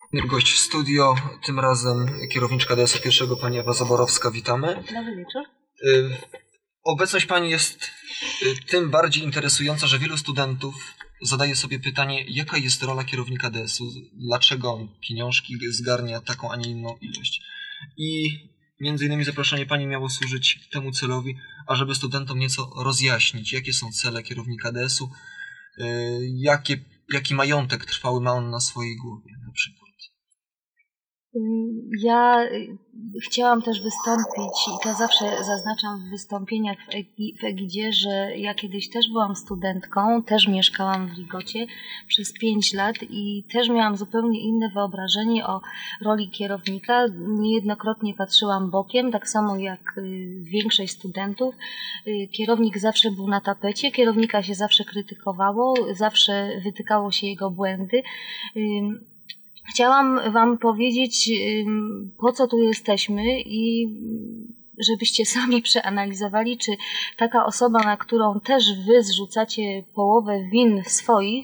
Gość w studio, tym razem kierowniczka DS-u pierwszego, pani Ewa Zaborowska. Witamy. Dobry wieczór. Obecność pani jest tym bardziej interesująca, że wielu studentów zadaje sobie pytanie, jaka jest rola kierownika DS-u, dlaczego pieniążki zgarnia taką, a nie inną ilość. I między innymi zaproszenie pani miało służyć temu celowi, ażeby studentom nieco rozjaśnić, jakie są cele kierownika DS-u, jaki majątek trwały ma on na swojej głowie na przykład. Ja chciałam też wystąpić i to zawsze zaznaczam w wystąpieniach w Egidzie, że ja kiedyś też byłam studentką, też mieszkałam w Ligocie przez 5 lat i też miałam zupełnie inne wyobrażenie o roli kierownika. Niejednokrotnie patrzyłam bokiem, tak samo jak większość studentów. Kierownik zawsze był na tapecie, kierownika się zawsze krytykowało, zawsze wytykało się jego błędy. Chciałam wam powiedzieć, po co tu jesteśmy i żebyście sami przeanalizowali, czy taka osoba, na którą też wy zrzucacie połowę win swoich,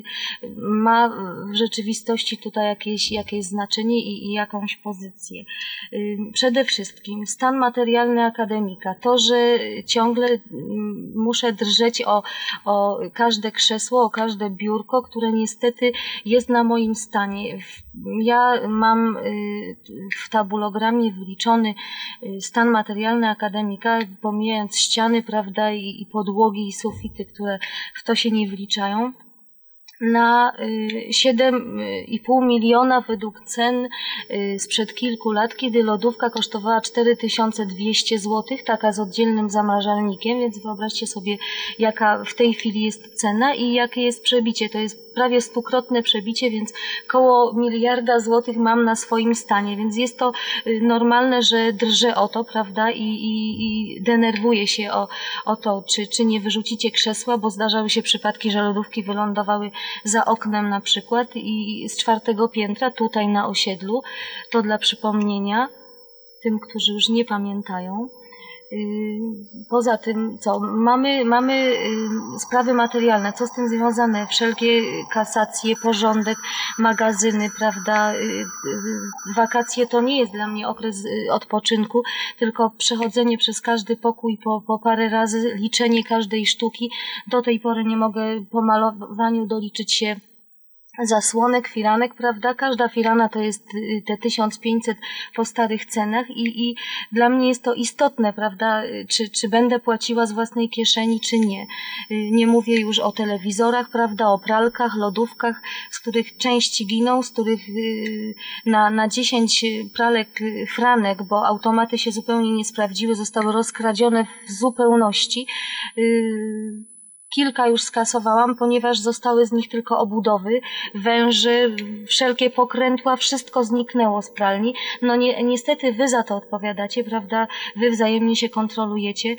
ma w rzeczywistości tutaj jakieś znaczenie i jakąś pozycję. Przede wszystkim stan materialny akademika. To, że ciągle muszę drżeć o każde krzesło, o każde biurko, które niestety jest na moim stanie. Ja mam w tabulogramie wliczony stan materialny akademika, pomijając ściany, prawda, i podłogi, i sufity, które w to się nie wliczają, na 7,5 miliona według cen sprzed kilku lat, kiedy lodówka kosztowała 4200 zł, taka z oddzielnym zamrażalnikiem, więc wyobraźcie sobie, jaka w tej chwili jest cena i jakie jest przebicie. To jest prawie 100-krotne przebicie, więc koło 1 miliarda złotych mam na swoim stanie, więc jest to normalne, że drżę o to, prawda, i denerwuję się o to, czy nie wyrzucicie krzesła, bo zdarzały się przypadki, że lodówki wylądowały za oknem na przykład i z 4. piętra tutaj na osiedlu. To dla przypomnienia tym, którzy już nie pamiętają. Poza tym, co? Mamy sprawy materialne, co z tym związane? Wszelkie kasacje, porządek, magazyny, prawda? Wakacje to nie jest dla mnie okres odpoczynku, tylko przechodzenie przez każdy pokój po parę razy, liczenie każdej sztuki. Do tej pory nie mogę po malowaniu doliczyć się zasłonek, firanek, prawda? Każda firana to jest te 1500 po starych cenach i dla mnie jest to istotne, prawda? Czy będę płaciła z własnej kieszeni, czy nie. Nie mówię już o telewizorach, prawda? O pralkach, lodówkach, z których części giną, z których na 10 pralek franek, bo automaty się zupełnie nie sprawdziły, zostały rozkradzione w zupełności. Kilka już skasowałam, ponieważ zostały z nich tylko obudowy, węże, wszelkie pokrętła, wszystko zniknęło z pralni. No niestety wy za to odpowiadacie, prawda? Wy wzajemnie się kontrolujecie,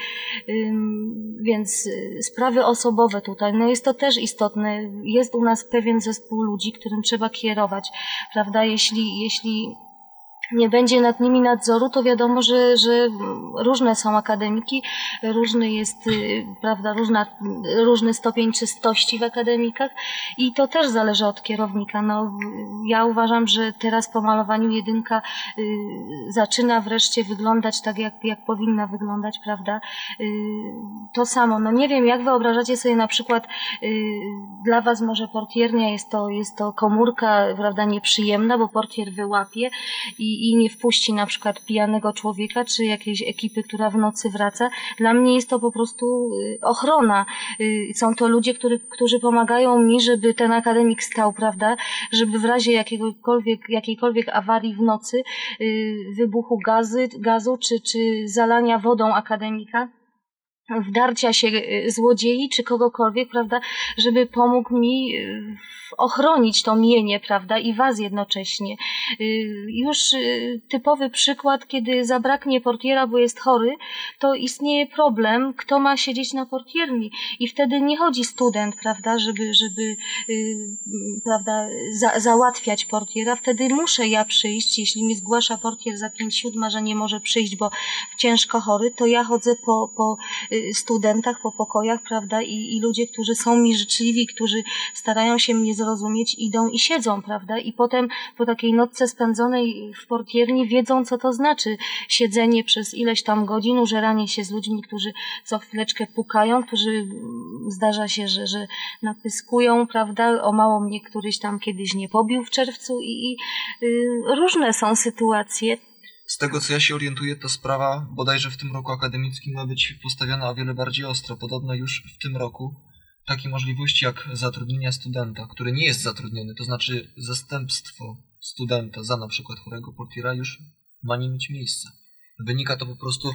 więc sprawy osobowe tutaj, no jest to też istotne. Jest u nas pewien zespół ludzi, którym trzeba kierować, prawda? Jeśli nie będzie nad nimi nadzoru, to wiadomo, że różne są akademiki, różny jest, prawda, różny stopień czystości w akademikach i to też zależy od kierownika. No, ja uważam, że teraz po malowaniu jedynka zaczyna wreszcie wyglądać tak, jak powinna wyglądać, prawda? To samo. No nie wiem, jak wyobrażacie sobie na przykład, dla was może portiernia jest to komórka, prawda, nieprzyjemna, bo portier wyłapie i nie wpuści na przykład pijanego człowieka, czy jakiejś ekipy, która w nocy wraca. Dla mnie jest to po prostu ochrona. Są to ludzie, którzy pomagają mi, żeby ten akademik stał, prawda, żeby w razie jakiejkolwiek awarii w nocy, wybuchu gazu, czy zalania wodą akademika, wdarcia się złodziei czy kogokolwiek, prawda, żeby pomógł mi ochronić to mienie, prawda, i was jednocześnie. Już typowy przykład, kiedy zabraknie portiera, bo jest chory, to istnieje problem, kto ma siedzieć na portierni i wtedy nie chodzi student, prawda, żeby prawda, załatwiać portiera, wtedy muszę ja przyjść, jeśli mi zgłasza portier za 5/7, że nie może przyjść, bo ciężko chory, to ja chodzę po studentach po pokojach, prawda, i ludzie, którzy są mi życzliwi, którzy starają się mnie zrozumieć, idą i siedzą, prawda, i potem po takiej nocce spędzonej w portierni wiedzą, co to znaczy siedzenie przez ileś tam godzin, użeranie się z ludźmi, którzy co chwileczkę pukają, którzy zdarza się, że napyskują, prawda, o mało mnie któryś tam kiedyś nie pobił w czerwcu i różne są sytuacje. Z tego, co ja się orientuję, ta sprawa bodajże w tym roku akademickim ma być postawiona o wiele bardziej ostro. Podobno już w tym roku takie możliwości jak zatrudnienia studenta, który nie jest zatrudniony, to znaczy zastępstwo studenta za na przykład chorego portiera już ma nie mieć miejsca. Wynika to po prostu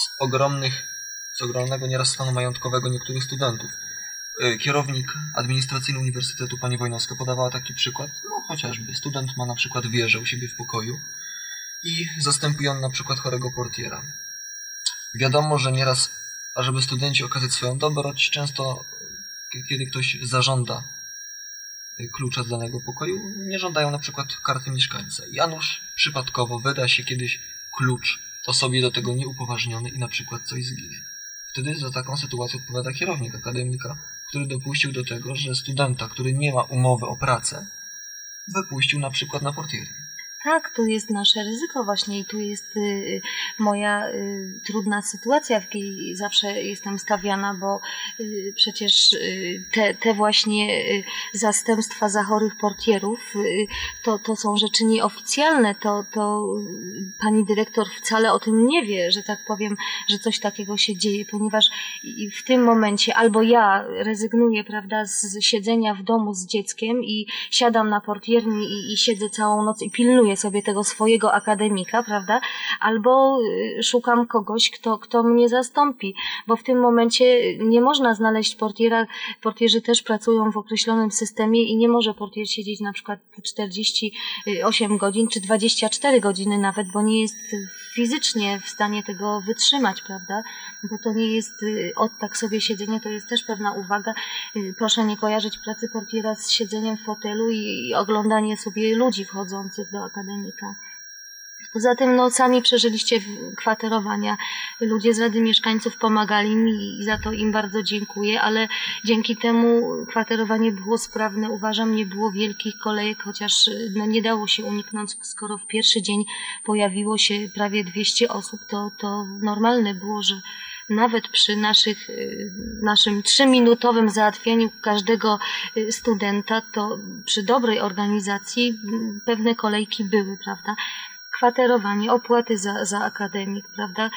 z ogromnego nieraz stanu majątkowego niektórych studentów. Kierownik administracyjny Uniwersytetu pani Wojnowska podawała taki przykład, no chociażby student ma na przykład wieżę u siebie w pokoju i zastępuje on na przykład chorego portiera. Wiadomo, że nieraz, ażeby studenci okazać swoją dobroć, często kiedy ktoś zażąda klucza z danego pokoju, nie żądają na przykład karty mieszkańca. Janusz przypadkowo wyda się kiedyś klucz osobie do tego nieupoważniony i na przykład coś zginie. Wtedy za taką sytuację odpowiada kierownik akademika, który dopuścił do tego, że studenta, który nie ma umowy o pracę, wypuścił na przykład na portierę. Tak, tu jest nasze ryzyko właśnie i tu jest moja trudna sytuacja, w jakiej zawsze jestem stawiana, bo przecież te właśnie zastępstwa za chorych portierów to są rzeczy nieoficjalne, to pani dyrektor wcale o tym nie wie, że tak powiem, że coś takiego się dzieje, ponieważ w tym momencie albo ja rezygnuję, prawda, z siedzenia w domu z dzieckiem i siadam na portierni i siedzę całą noc i pilnuję sobie tego swojego akademika, prawda? Albo szukam kogoś, kto mnie zastąpi, bo w tym momencie nie można znaleźć portiera. Portierzy też pracują w określonym systemie i nie może portier siedzieć na przykład 48 godzin czy 24 godziny nawet, bo nie jest fizycznie w stanie tego wytrzymać, prawda? Bo to nie jest tak sobie siedzenie, to jest też pewna uwaga. Proszę nie kojarzyć pracy portiera z siedzeniem w fotelu i oglądanie sobie ludzi wchodzących do akademika. Poza tym sami przeżyliście kwaterowania. Ludzie z Rady Mieszkańców pomagali mi i za to im bardzo dziękuję, ale dzięki temu kwaterowanie było sprawne. Uważam, nie było wielkich kolejek, chociaż nie dało się uniknąć, skoro w pierwszy dzień pojawiło się prawie 200 osób, to normalne było, że nawet przy naszym 3-minutowym załatwianiu każdego studenta, to przy dobrej organizacji pewne kolejki były, prawda? Kwaterowanie, opłaty za akademik, prawda?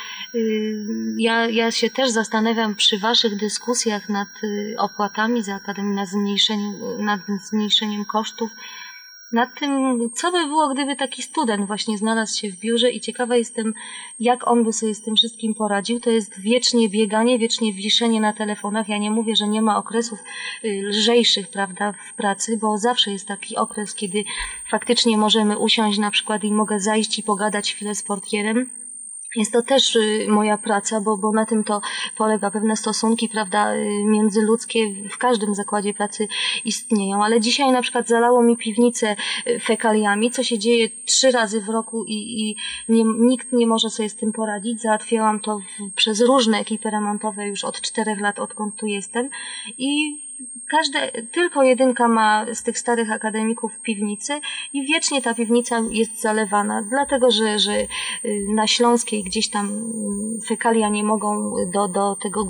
Ja się też zastanawiam przy waszych dyskusjach nad opłatami za akademię, nad zmniejszeniem kosztów, nad tym, co by było, gdyby taki student właśnie znalazł się w biurze i ciekawa jestem, jak on by sobie z tym wszystkim poradził. To jest wiecznie bieganie, wiecznie wiszenie na telefonach. Ja nie mówię, że nie ma okresów lżejszych, prawda, w pracy, bo zawsze jest taki okres, kiedy faktycznie możemy usiąść na przykład i mogę zajść i pogadać chwilę z portierem. Jest to też moja praca, bo na tym to polega. Pewne stosunki, prawda, międzyludzkie w każdym zakładzie pracy istnieją. Ale dzisiaj na przykład zalało mi piwnicę fekaliami, co się dzieje 3 razy w roku i nikt nie może sobie z tym poradzić. Załatwiałam to przez różne ekipy remontowe już od 4 lat, odkąd tu jestem i tylko jedynka ma z tych starych akademików piwnicy i wiecznie ta piwnica jest zalewana, dlatego że na Śląskiej gdzieś tam fekalia nie mogą do tego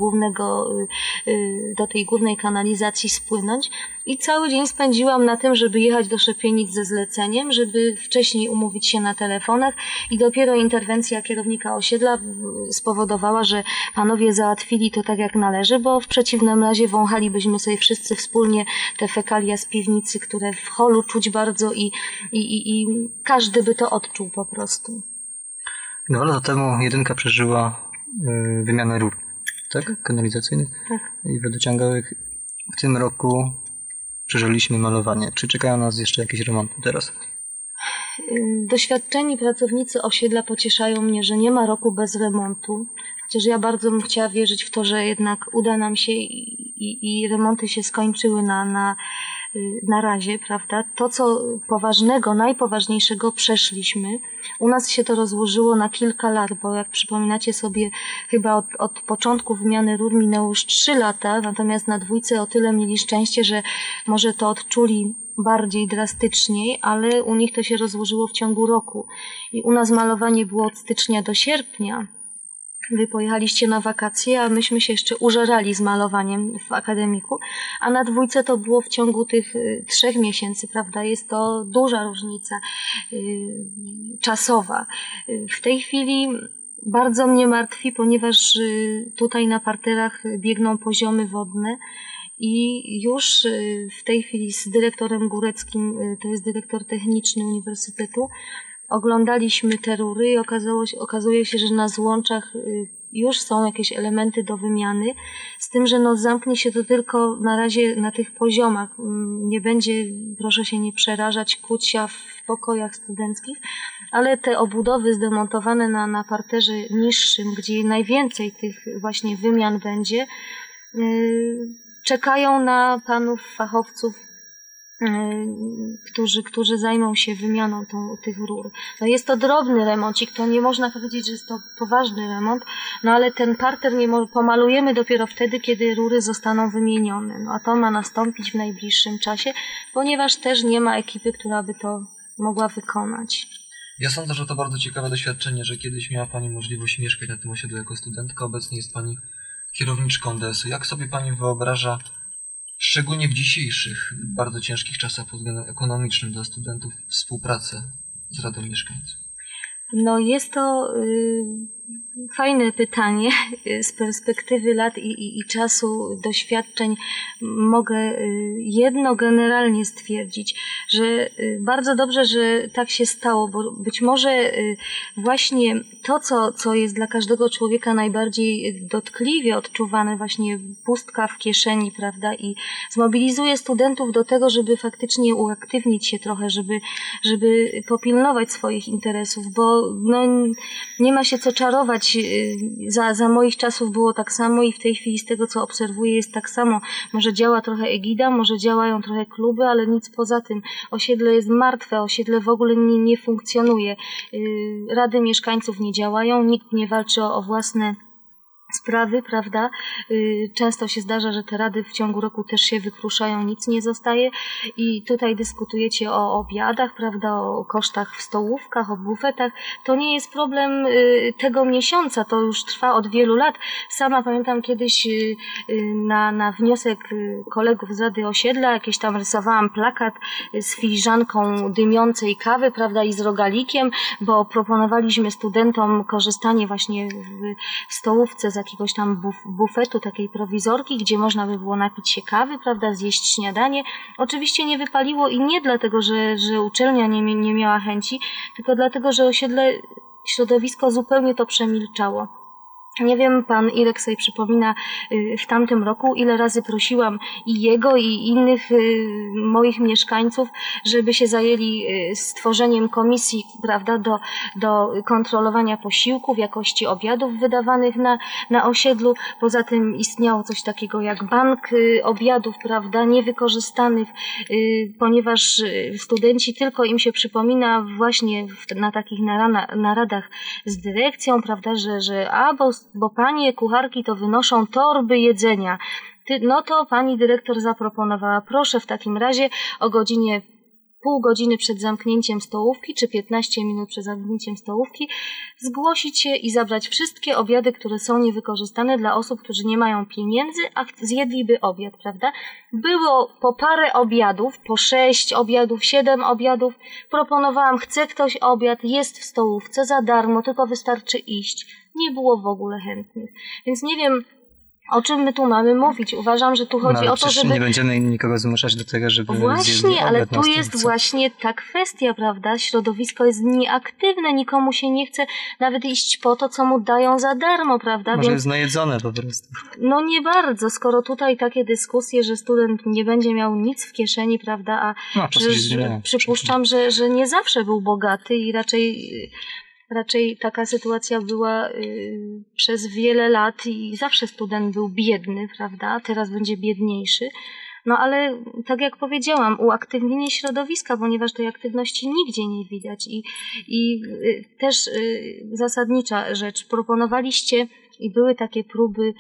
do tej głównej kanalizacji spłynąć i cały dzień spędziłam na tym, żeby jechać do Szepienic ze zleceniem, żeby wcześniej umówić się na telefonach i dopiero interwencja kierownika osiedla spowodowała, że panowie załatwili to tak jak należy, bo w przeciwnym razie wąchalibyśmy sobie wszyscy wspólnie te fekalia z piwnicy, które w holu czuć bardzo i każdy by to odczuł po prostu. 2 lata temu jedynka przeżyła wymianę rur, tak? Kanalizacyjnych i wodociągowych. W tym roku przeżyliśmy malowanie. Czy czekają nas jeszcze jakieś remonty teraz? Doświadczeni pracownicy osiedla pocieszają mnie, że nie ma roku bez remontu. Chociaż ja bardzo bym chciała wierzyć w to, że jednak uda nam się i remonty się skończyły na razie, prawda? To, co poważnego, najpoważniejszego przeszliśmy. U nas się to rozłożyło na kilka lat, bo jak przypominacie sobie, chyba od początku wymiany rur minęło już 3 lata, natomiast na dwójce o tyle mieli szczęście, że może to odczuli bardziej drastyczniej, ale u nich to się rozłożyło w ciągu roku. I u nas malowanie było od stycznia do sierpnia. Wy pojechaliście na wakacje, a myśmy się jeszcze użerali z malowaniem w akademiku, a na dwójce to było w ciągu tych 3 miesięcy, prawda? Jest to duża różnica czasowa. W tej chwili bardzo mnie martwi, ponieważ tutaj na parterach biegną poziomy wodne i już w tej chwili z dyrektorem Góreckim, to jest dyrektor techniczny Uniwersytetu, oglądaliśmy te rury i okazuje się, że na złączach już są jakieś elementy do wymiany, z tym, że no zamknie się to tylko na razie na tych poziomach. Nie będzie, proszę się nie przerażać, kucia w pokojach studenckich, ale te obudowy zdemontowane na parterze niższym, gdzie najwięcej tych właśnie wymian będzie, czekają na panów fachowców, którzy zajmą się wymianą tych rur. No jest to drobny remoncik, to nie można powiedzieć, że jest to poważny remont, no ale ten parter pomalujemy dopiero wtedy, kiedy rury zostaną wymienione. No a to ma nastąpić w najbliższym czasie, ponieważ też nie ma ekipy, która by to mogła wykonać. Ja sądzę, że to bardzo ciekawe doświadczenie, że kiedyś miała Pani możliwość mieszkać na tym osiedlu jako studentka, obecnie jest Pani kierowniczką DS-u. Jak sobie Pani wyobraża, szczególnie w dzisiejszych, bardzo ciężkich czasach pod względem ekonomicznym dla studentów, współpracę z Radą Mieszkańców? No jest to fajne pytanie. Z perspektywy lat i czasu, doświadczeń mogę jedno generalnie stwierdzić, że bardzo dobrze, że tak się stało, bo być może właśnie to, co jest dla każdego człowieka najbardziej dotkliwie odczuwane, właśnie pustka w kieszeni, prawda, i zmobilizuje studentów do tego, żeby faktycznie uaktywnić się trochę, żeby popilnować swoich interesów, bo no, nie ma się co czarować. Za moich czasów było tak samo i w tej chwili z tego, co obserwuję, jest tak samo. Może działa trochę egida, może działają trochę kluby, ale nic poza tym. Osiedle jest martwe, osiedle w ogóle nie funkcjonuje. Rady mieszkańców nie działają, nikt nie walczy o własne sprawy, prawda? Często się zdarza, że te rady w ciągu roku też się wykruszają, nic nie zostaje i tutaj dyskutujecie o obiadach, prawda, o kosztach w stołówkach, o bufetach. To nie jest problem tego miesiąca, to już trwa od wielu lat. Sama pamiętam kiedyś na wniosek kolegów z Rady Osiedla jakieś tam rysowałam plakat z filiżanką dymiącej kawy, prawda, i z rogalikiem, bo proponowaliśmy studentom korzystanie właśnie w stołówce z jakiegoś tam bufetu, takiej prowizorki, gdzie można by było napić się kawy, prawda, zjeść śniadanie. Oczywiście nie wypaliło i nie dlatego, że uczelnia nie miała chęci, tylko dlatego, że osiedle, środowisko zupełnie to przemilczało. Nie wiem, pan Irek sobie przypomina w tamtym roku, ile razy prosiłam i jego, i innych moich mieszkańców, żeby się zajęli stworzeniem komisji, prawda, do kontrolowania posiłków, jakości obiadów wydawanych na osiedlu. Poza tym istniało coś takiego jak bank obiadów, prawda, niewykorzystanych, ponieważ studenci tylko im się przypomina właśnie na takich naradach z dyrekcją, prawda, że bo panie kucharki to wynoszą torby jedzenia. No to pani dyrektor zaproponowała, proszę w takim razie o pół godziny przed zamknięciem stołówki, czy 15 minut przed zamknięciem stołówki, zgłosić się i zabrać wszystkie obiady, które są niewykorzystane dla osób, którzy nie mają pieniędzy, a zjedliby obiad, prawda? Było po parę obiadów, po 6 obiadów, 7 obiadów. Proponowałam, chce ktoś obiad, jest w stołówce za darmo, tylko wystarczy iść. Nie było w ogóle chętnych. Więc nie wiem, o czym my tu mamy mówić. Uważam, że tu chodzi o to, żeby... nie będziemy nikogo zmuszać do tego, żeby Właśnie, ale tu jest właśnie ta kwestia, prawda? Środowisko jest nieaktywne, nikomu się nie chce nawet iść po to, co mu dają za darmo, prawda? Może jest najedzone po prostu. No nie bardzo, skoro tutaj takie dyskusje, że student nie będzie miał nic w kieszeni, prawda? A przypuszczam, że nie zawsze był bogaty i raczej taka sytuacja była przez wiele lat i zawsze student był biedny, prawda? Teraz będzie biedniejszy. No ale tak jak powiedziałam, uaktywnienie środowiska, ponieważ tej aktywności nigdzie nie widać i też zasadnicza rzecz, proponowaliście i były takie próby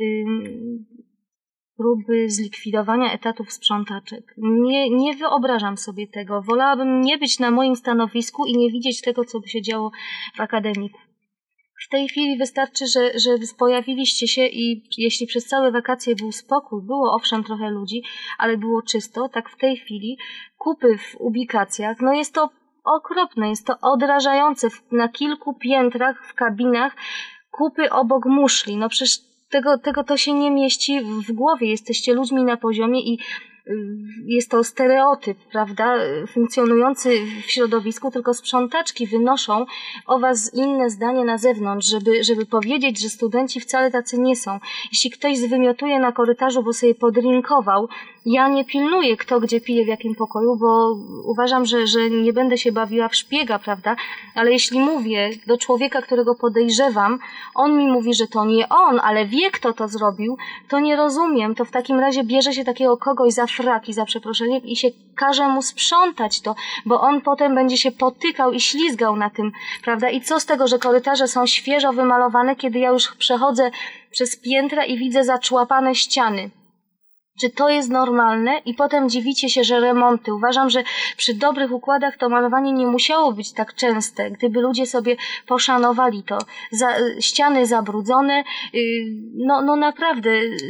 zlikwidowania etatów sprzątaczek. Nie wyobrażam sobie tego. Wolałabym nie być na moim stanowisku i nie widzieć tego, co by się działo w akademiku. W tej chwili wystarczy, że pojawiliście się i jeśli przez całe wakacje był spokój, było owszem trochę ludzi, ale było czysto, tak w tej chwili kupy w ubikacjach, no jest to okropne, jest to odrażające. Na kilku piętrach, w kabinach, kupy obok muszli. No przecież tego to się nie mieści w głowie. Jesteście ludźmi na poziomie i jest to stereotyp, prawda, funkcjonujący w środowisku, tylko sprzątaczki wynoszą o was inne zdanie na zewnątrz, żeby powiedzieć, że studenci wcale tacy nie są. Jeśli ktoś zwymiotuje na korytarzu, bo sobie podrinkował, ja nie pilnuję, kto gdzie pije w jakim pokoju, bo uważam, że nie będę się bawiła w szpiega, prawda, ale jeśli mówię do człowieka, którego podejrzewam, on mi mówi, że to nie on, ale wie, kto to zrobił, to nie rozumiem, to w takim razie bierze się takiego kogoś za fraki, za przeproszeniem i się każe mu sprzątać to, bo on potem będzie się potykał i ślizgał na tym, prawda? I co z tego, że korytarze są świeżo wymalowane, kiedy ja już przechodzę przez piętra i widzę zaczłapane ściany? Czy to jest normalne? I potem dziwicie się, że remonty. Uważam, że przy dobrych układach to malowanie nie musiało być tak częste, gdyby ludzie sobie poszanowali to. Ściany zabrudzone, no naprawdę,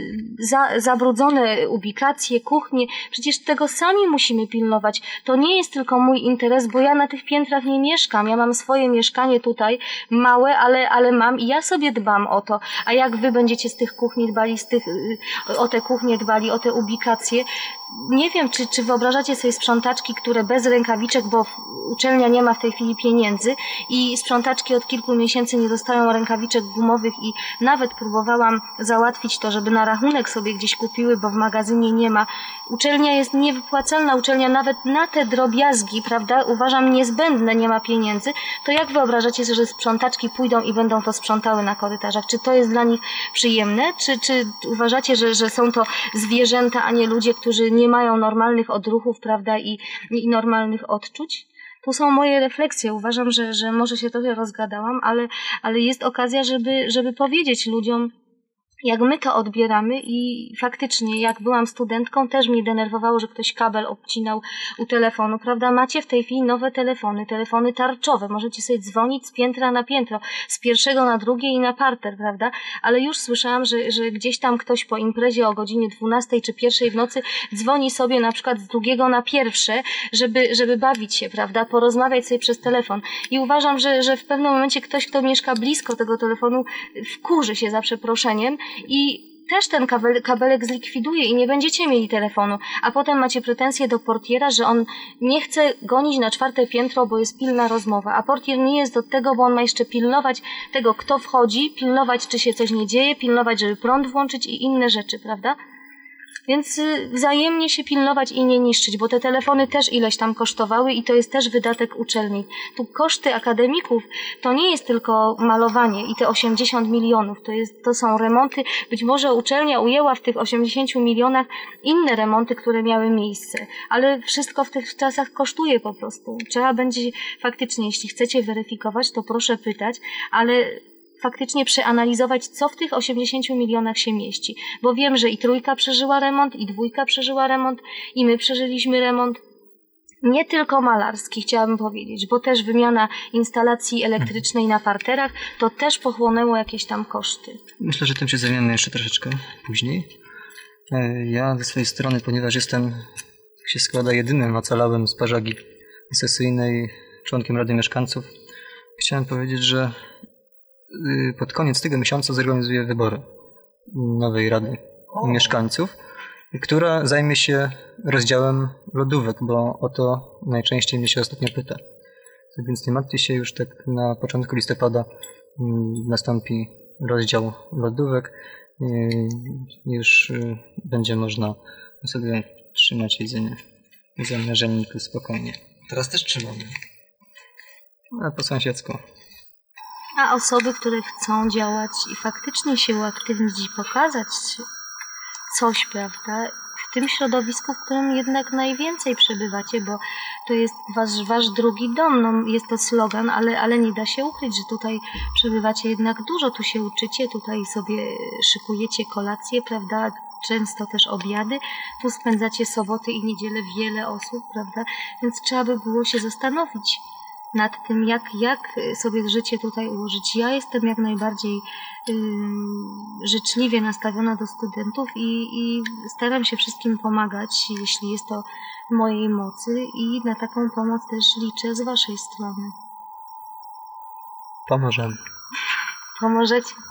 zabrudzone ubikacje, kuchnie. Przecież tego sami musimy pilnować. To nie jest tylko mój interes, bo ja na tych piętrach nie mieszkam. Ja mam swoje mieszkanie tutaj, małe, ale mam i ja sobie dbam o to. A jak wy będziecie z tych kuchni dbali, o te kuchnie dbali, o te ubikacje. Nie wiem, czy wyobrażacie sobie sprzątaczki, które bez rękawiczek, bo uczelnia nie ma w tej chwili pieniędzy i sprzątaczki od kilku miesięcy nie dostają rękawiczek gumowych i nawet próbowałam załatwić to, żeby na rachunek sobie gdzieś kupiły, bo w magazynie nie ma. Uczelnia jest niewypłacalna, uczelnia nawet na te drobiazgi, prawda, uważam niezbędne, nie ma pieniędzy. To jak wyobrażacie sobie, że sprzątaczki pójdą i będą to sprzątały na korytarzach? Czy to jest dla nich przyjemne? Czy uważacie, że są to zwierzęta, a nie ludzie, którzy nie mają normalnych odruchów, prawda, i normalnych odczuć? To są moje refleksje. Uważam, że może się trochę rozgadałam, ale jest okazja, żeby powiedzieć ludziom, jak my to odbieramy i faktycznie, jak byłam studentką, też mnie denerwowało, że ktoś kabel obcinał u telefonu, prawda? Macie w tej chwili nowe telefony tarczowe, możecie sobie dzwonić z piętra na piętro, z pierwszego na drugie i na parter, prawda? Ale już słyszałam, że gdzieś tam ktoś po imprezie o godzinie 12 czy 1 w nocy dzwoni sobie na przykład z drugiego na pierwsze, żeby bawić się, prawda? Porozmawiać sobie przez telefon. I uważam, że w pewnym momencie ktoś, kto mieszka blisko tego telefonu, wkurzy się za przeproszeniem i też ten kabelek zlikwiduje i nie będziecie mieli telefonu, a potem macie pretensje do portiera, że on nie chce gonić na 4 piętro, bo jest pilna rozmowa, a portier nie jest do tego, bo on ma jeszcze pilnować tego, kto wchodzi, pilnować, czy się coś nie dzieje, pilnować, żeby prąd włączyć i inne rzeczy, prawda? Więc wzajemnie się pilnować i nie niszczyć, bo te telefony też ileś tam kosztowały i to jest też wydatek uczelni. Tu koszty akademików to nie jest tylko malowanie i te 80 milionów, to są remonty. Być może uczelnia ujęła w tych 80 milionach inne remonty, które miały miejsce, ale wszystko w tych czasach kosztuje po prostu. Trzeba będzie faktycznie, jeśli chcecie weryfikować, to proszę pytać, ale faktycznie przeanalizować, co w tych 80 milionach się mieści. Bo wiem, że i 3 przeżyła remont, i 2 przeżyła remont, i my przeżyliśmy remont. Nie tylko malarski, chciałabym powiedzieć, bo też wymiana instalacji elektrycznej na parterach, to też pochłonęło jakieś tam koszty. Myślę, że tym się zajmiemy jeszcze troszeczkę później. Ja ze swojej strony, ponieważ jestem, jak się składa, jedynym ocalałym z Parzagi sesyjnej członkiem Rady Mieszkańców, chciałem powiedzieć, że pod koniec tego miesiąca zorganizuję wybory nowej Rady Mieszkańców, która zajmie się rozdziałem lodówek, bo o to najczęściej mnie się ostatnio pyta. Więc nie martwcie się, już tak na początku listopada nastąpi rozdział lodówek. Już będzie można sobie trzymać jedzenie w zamrażalniku spokojnie. Teraz też trzymamy. A po sąsiedzku. A osoby, które chcą działać i faktycznie się uaktywnić i pokazać coś, prawda, w tym środowisku, w którym jednak najwięcej przebywacie, bo to jest wasz drugi dom. No, jest to slogan, ale nie da się ukryć, że tutaj przebywacie jednak dużo, tu się uczycie, tutaj sobie szykujecie kolacje, prawda? Często też obiady, tu spędzacie soboty i niedzielę wiele osób, prawda? Więc trzeba by było się zastanowić nad tym, jak sobie życie tutaj ułożyć. Ja jestem jak najbardziej życzliwie nastawiona do studentów i staram się wszystkim pomagać, jeśli jest to w mojej mocy i na taką pomoc też liczę z waszej strony. Pomożemy. Pomożecie?